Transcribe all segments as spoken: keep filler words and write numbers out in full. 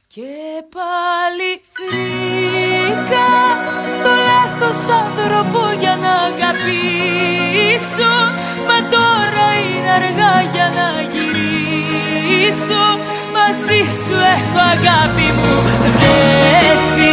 Και πάλι βρήκα το λάθος άνθρωπο για να αγαπήσω. Μα τώρα είναι αργά για να γυρίσω. Μαζί σου έχω αγάπη μου βρεθεί.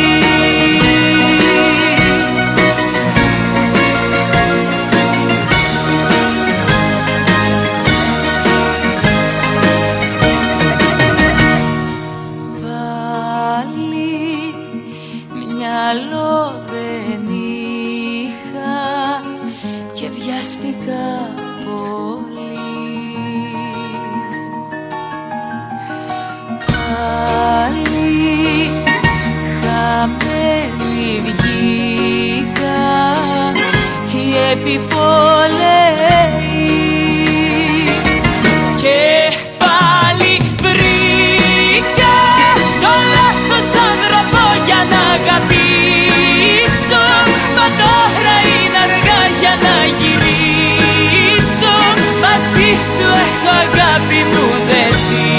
Μυαλό δεν είχα και βιάστηκα πολύ. Πάλι χαμένη βγήκα η επιπόλαιη. Και πάλι βρήκα το λάθος άνθρωπο για να αγαπήσω. Μα τώρα είναι αργά για να γυρίσω. Μαζί σου έχω αγάπη μου δεθεί.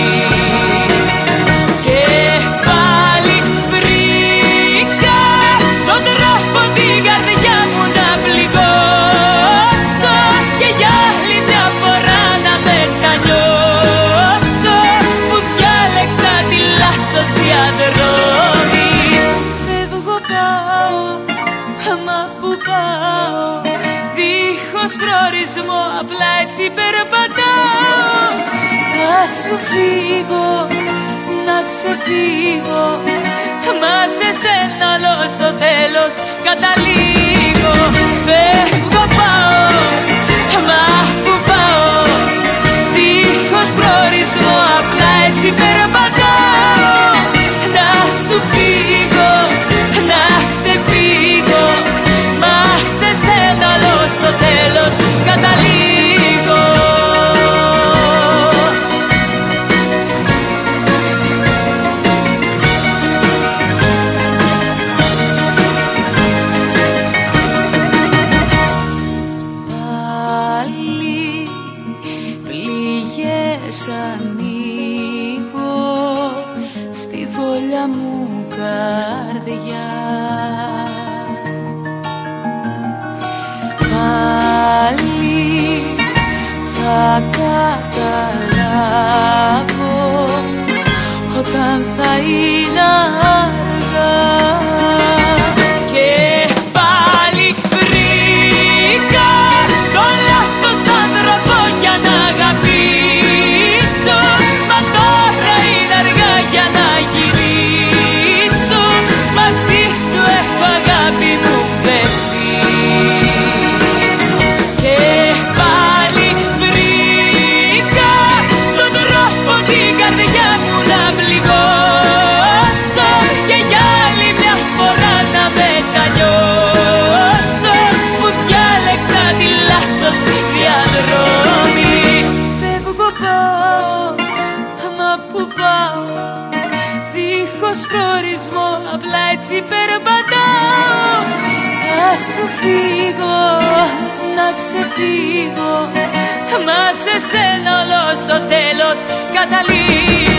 Και πάλι βρήκα τον τρόπο την καρδιά μου να πληγώσω. Και για άλλη μια φορά να μετανιώσω που διάλεξα τη λάθος διαδρομή. Φεύγω πάω, μα που πάω, δίχως προορισμό, απλά έτσι περπατάω. Θα σου φύγω, να ξεφύγω, μα σε σένα όλο στο τέλος καταλήγω. Φεύγω πάω, μα που πάω, δίχως προορισμό, απλά έτσι περπατάω. Να σου φύγω, να ξεφύγω, μα σε σένα όλο στο τέλος καταλήγω. Πάλι πληγές ανοίγω στη δόλια μου καρδιά. Πάλι θα καταλάβω όταν θα είναι αργά. Και πάλι βρήκα το λάθος άνθρωπο για να αγαπήσω. Μα τώρα είναι αργά για να γυρίσω. Μαζί σου έχω αγάπη μου δεθεί. Και πάλι βρήκα τον τρόπο την καρδιά μου να πληγώσω. Και για άλλη μια φορά να μετανιώσω που διάλεξα τη λάθος διαδρομή. Φεύγω πάω, μα που πάω, δίχως προορισμό, απλά έτσι περπατάω. Θα σου φύγω, να ξεφύγω, μα σε σένα όλο στο τέλος καταλήγω.